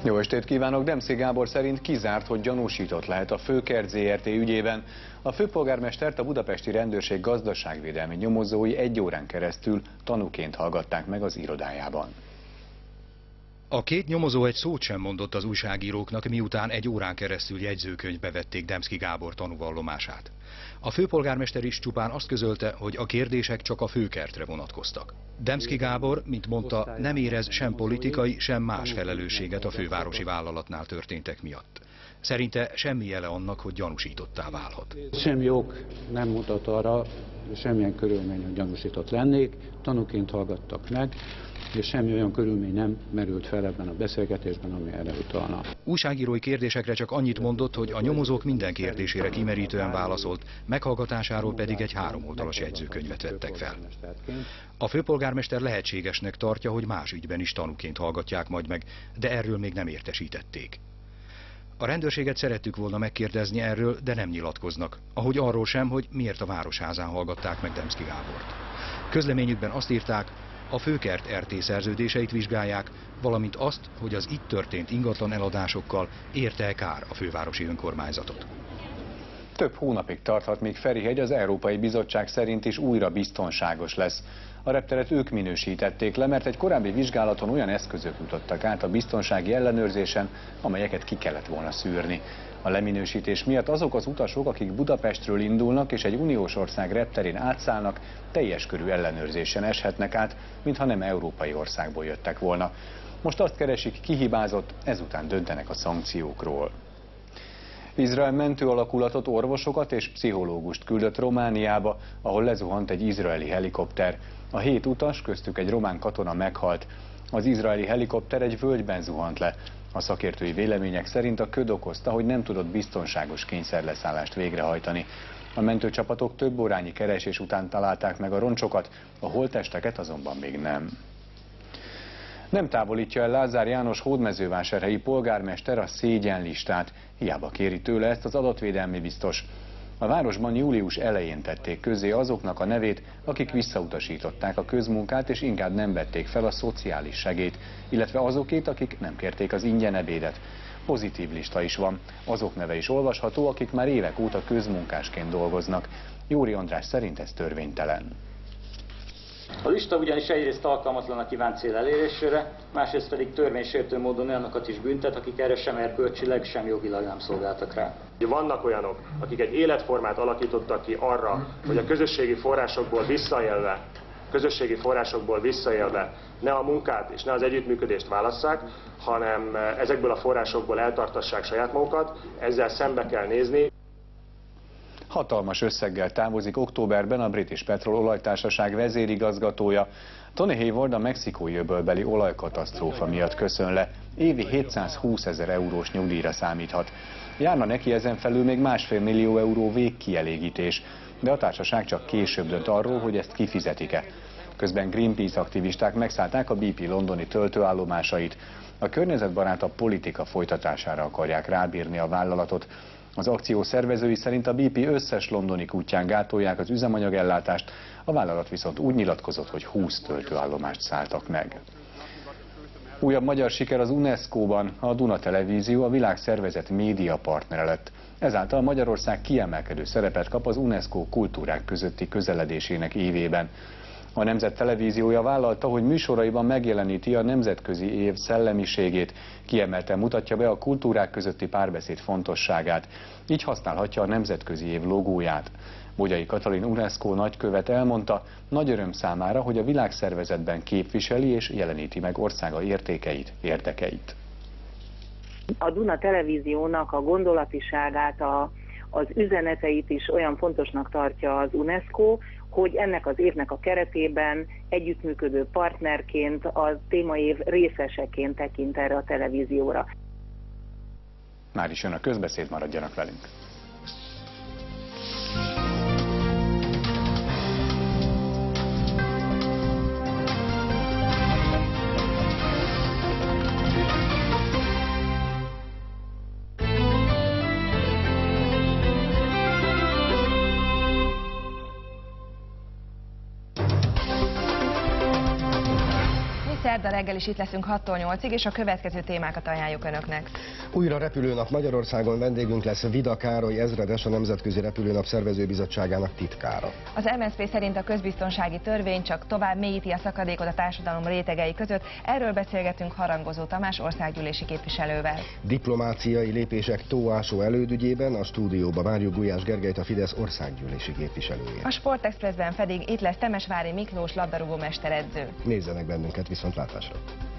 Jó estét kívánok! Demszky Gábor szerint kizárt, hogy gyanúsított lehet a Főkert Zrt. Ügyében. A főpolgármestert a budapesti rendőrség gazdaságvédelmi nyomozói 1 órán keresztül tanúként hallgatták meg az irodájában. A két nyomozó egy szót sem mondott az újságíróknak, miután 1 órán keresztül jegyzőkönyvbe vették Demszky Gábor tanúvallomását. A főpolgármester is csupán azt közölte, hogy a kérdések csak a Főkertre vonatkoztak. Demszky Gábor, mint mondta, nem érez sem politikai, sem más felelősséget a fővárosi vállalatnál történtek miatt. Szerinte semmi jele annak, hogy gyanúsítottá válhat. Semmi ok nem mutat arra, semmilyen körülmény, hogy gyanúsított lennék, tanúként hallgattak meg, és semmi olyan körülmény nem merült fel ebben a beszélgetésben, ami erre utalna. Újságírói kérdésekre csak annyit mondott, hogy a nyomozók minden kérdésére kimerítően válaszolt, meghallgatásáról pedig egy 3 oldalas jegyzőkönyvet vettek fel. A főpolgármester lehetségesnek tartja, hogy más ügyben is tanúként hallgatják majd meg, de erről még nem értesítették. A rendőrséget szerettük volna megkérdezni erről, de nem nyilatkoznak, ahogy arról sem, hogy miért a Városházán hallgatták meg Demszky Gábort. Közleményükben azt írták, a Főkert RT szerződéseit vizsgálják, valamint azt, hogy az itt történt ingatlan eladásokkal érte-e kár a fővárosi önkormányzatot. Több hónapig tarthat, míg Ferihegy az Európai Bizottság szerint is újra biztonságos lesz. A repteret ők minősítették le, mert egy korábbi vizsgálaton olyan eszközök jutottak át a biztonsági ellenőrzésen, amelyeket ki kellett volna szűrni. A leminősítés miatt azok az utasok, akik Budapestről indulnak és egy uniós ország repterén átszállnak, teljes körű ellenőrzésen eshetnek át, mintha nem európai országból jöttek volna. Most azt keresik, ki hibázott, ezután döntenek a szankciókról. Izrael mentőalakulatot, orvosokat és pszichológust küldött Romániába, ahol lezuhant egy izraeli helikopter. A 7 utas, köztük egy román katona meghalt. Az izraeli helikopter egy völgyben zuhant le. A szakértői vélemények szerint a köd okozta, hogy nem tudott biztonságos kényszerleszállást végrehajtani. A mentőcsapatok több órányi keresés után találták meg a roncsokat, a holttesteket azonban még nem. Nem távolítja el Lázár János hódmezővásárhelyi polgármester a szégyenlistát, hiába kéri tőle ezt az adatvédelmi biztos. A városban július elején tették közzé azoknak a nevét, akik visszautasították a közmunkát és inkább nem vették fel a szociális segélyt, illetve azokét, akik nem kérték az ingyen ebédet. Pozitív lista is van, azok neve is olvasható, akik már évek óta közmunkásként dolgoznak. Jóri András szerint ez törvénytelen. A lista ugyanis egyrészt alkalmatlan a kívánt cél elérésére, másrészt pedig törvénysértő módon olyanokat is büntet, akik erre sem erkölcsileg, sem jogilag nem szolgáltak rá. Vannak olyanok, akik egy életformát alakítottak ki arra, hogy a közösségi forrásokból visszaélve ne a munkát és ne az együttműködést válasszák, hanem ezekből a forrásokból eltartassák saját magukat, ezzel szembe kell nézni. Hatalmas összeggel távozik októberben a British Petrol olajtársaság vezérigazgatója. Tony Hayward a mexikói öbölbeli olajkatasztrófa miatt köszön le. Évi 720 000 eurós nyugdíjra számíthat. Járna neki ezen felül még 1,5 millió euró végkielégítés, de a társaság csak később dönt arról, hogy ezt kifizetik-e. Közben Greenpeace aktivisták megszállták a BP londoni töltőállomásait. A környezetbarátabb politika folytatására akarják rábírni a vállalatot. Az akció szervezői szerint a BP összes londoni kútján gátolják az üzemanyagellátást, a vállalat viszont úgy nyilatkozott, hogy 20 töltőállomást szálltak meg. Újabb magyar siker az UNESCO-ban, a Duna Televízió a világszervezet médiapartnere lett. Ezáltal Magyarország kiemelkedő szerepet kap az UNESCO kultúrák közötti közeledésének évében. A Nemzet Televíziója vállalta, hogy műsoraiban megjeleníti a nemzetközi év szellemiségét, kiemelten mutatja be a kultúrák közötti párbeszéd fontosságát. Így használhatja a nemzetközi év logóját. Bogyai Katalin UNESCO nagykövet elmondta, nagy öröm számára, hogy a világszervezetben képviseli és jeleníti meg országa értékeit, érdekeit. A Duna Televíziónak a gondolatiságát, az üzeneteit is olyan fontosnak tartja az UNESCO, hogy ennek az évnek a keretében együttműködő partnerként, a témaév részeseként tekint erre a televízióra. Már is jön a közbeszéd, maradjanak velünk. Szerda reggel is itt leszünk 6-tól 8-ig, és a következő témákat ajánljuk Önöknek. Újra repülőnap Magyarországon, vendégünk lesz Vida Károly ezredes, a Nemzetközi Repülőnap Szervezőbizottságának titkára. Az MSZP szerint a közbiztonsági törvény csak tovább mélyíti a szakadékot a társadalom rétegei között. Erről beszélgetünk Harangozó Tamás országgyűlési képviselővel. Diplomáciai lépések tóásó elődügyében a stúdióba várjuk Gulyás Gergelyt, a Fidesz országgyűlési képviselőjét. A Sportexpressben pedig itt lesz Temesvári Miklós labdarúgó mesteredző. Nézzenek bennünket, viszontlátásra!